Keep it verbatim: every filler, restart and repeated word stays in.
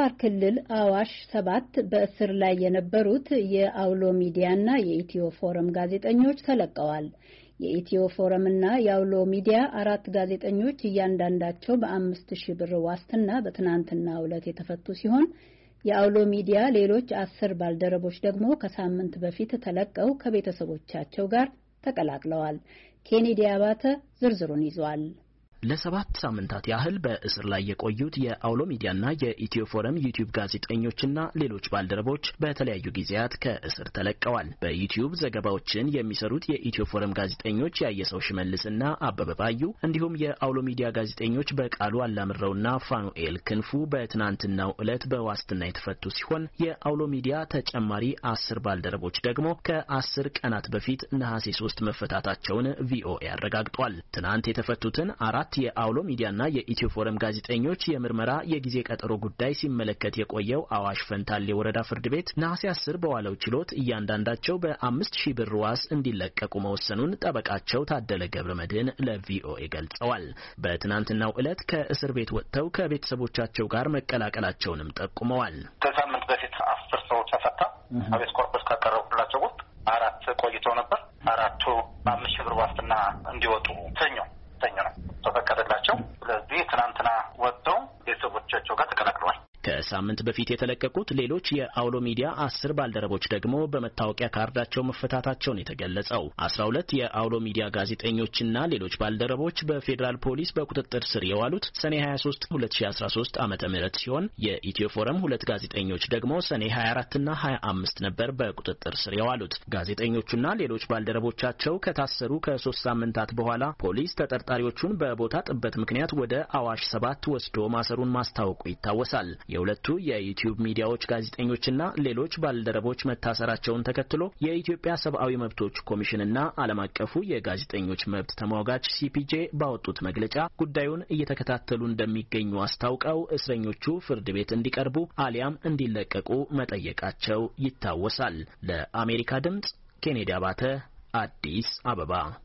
በአፋር ክልል አዋሽ ሰባት በእስር ላይ የነበሩት የአውሎ ሚዲያና የኢትዮ ፎረም ጋዜጠኞች ተለቀዋል። የኢትዮ ፎረምና የአውሎ ሚዲያ አራት ጋዜጠኞች እያንዳንዳቸው በአምስት ሺህ ብር ዋስትና በትናንትናው ዕለት የተፈቱ ሲሆን የአውሎ ሚዲያ ሌሎች አስር ባልደረቦች ደግሞ ከሳምንት በፊት ተለቀው ከቤተሰቦቻቸው ጋር ተቀላቅለዋል። ኬኔዲ አባተ ዝርዝሩን ይዟል። ለሰባት ሳምንታት ያህል በእስር ላይ የቆዩት የአውሎ ሚዲያና የኢትዮ ፎረም ዩቲዩብ ጋዜጠኞችና ሌሎች ባልደረቦች በተለያዩ ጊዜያት ከእስር ተለቀዋል። በዩቲዩብ ዘገባዎችን የሚሰሩት የኢትዮ ፎረም ጋዜጠኞች ያየሰው ሽመልስና አበበ ባዩ እንዲሁም የአውሎ ሚዲያ ጋዜጠኞች በቃሉ አላምረውና ፋኑኤል ክንፉ በትናንትናው ዕለት በዋስትና የተፈቱ ሲሆን የአውሎ ሚዲያ ተጨማሪ አስር ባልደረቦች ደግሞ ከአስር ቀናት በፊት ነሐሴ ሶስት መፈታታቸውን ቪኦኤ አረጋግጧል። ትናንት የተፈቱትን አራት የአውሎ ሚዲያና የኢትዮ ፎረም ጋዜጠኞች የምርመራ የጊዜ ቀጠሮ ጉዳይ ሲመለከት የቆየው አዋሽ ፈንታሌ ወረዳ ፍርድ ቤት ነሐሴ አስር በዋለው ችሎት እያንዳንዳቸው በአምስት ሺህ ብር ዋስ እንዲለቀቁ መወሰኑን ጠበቃቸው ታደለ ገብረመድህን ለቪኦኤ ገልጸዋል። በትናንትናው ዕለት ከእስር ቤት ወጥተው ከቤተሰቦቻቸው ጋር መቀላቀላቸውንም ጠቁመዋል። ከሳምንት በፊት አስር ሰዎች ተፈታ። አቤት ኮርፖስ ካቀረቡላቸው ውስጥ አራት ቆይተው ነበር። አራቱ በአምስት ሺህ ብር ዋስትና እንዲወጡ ሰኞ ሰኞ ነው ተፈቀደላቸው። ስለዚህ ትናንትና ወጥተው ቤተሰቦቻቸው ጋር ተቀላቅለዋል። ከሳምንት በፊት የተለቀቁት ሌሎች የአውሎ ሚዲያ አስር ባልደረቦች ደግሞ በመታወቂያ ካርዳቸው መፈታታቸውን የተገለጸው አስራ ሁለት የአውሎ ሚዲያ ጋዜጠኞችና ሌሎች ባልደረቦች በፌዴራል ፖሊስ በቁጥጥር ስር የዋሉት ሰኔ ሀያ ሶስት ሁለት ሺህ አስራ ሶስት ዓመተ ምህረት ሲሆን የኢትዮ ፎረም ሁለት ጋዜጠኞች ደግሞ ሰኔ ሀያ አራት እና ሀያ አምስት ነበር በቁጥጥር ስር የዋሉት። ጋዜጠኞቹና ሌሎች ባልደረቦቻቸው ከታሰሩ ከሶስት ሳምንታት በኋላ ፖሊስ ተጠርጣሪዎቹን በቦታ ጥበት ምክንያት ወደ አዋሽ ሰባት ወስዶ ማሰሩን ማስታወቁ ይታወሳል። የሁለቱ የዩቲዩብ ሚዲያዎች ጋዜጠኞችና ሌሎች ባልደረቦች መታሰራቸውን ተከትሎ የኢትዮጵያ ሰብአዊ መብቶች ኮሚሽንና ዓለም አቀፉ የጋዜጠኞች መብት ተሟጋች ሲፒጄ ባወጡት መግለጫ ጉዳዩን እየተከታተሉ እንደሚገኙ አስታውቀው እስረኞቹ ፍርድ ቤት እንዲቀርቡ አሊያም እንዲለቀቁ መጠየቃቸው ይታወሳል። ለአሜሪካ ድምጽ ኬኔዲ አባተ አዲስ አበባ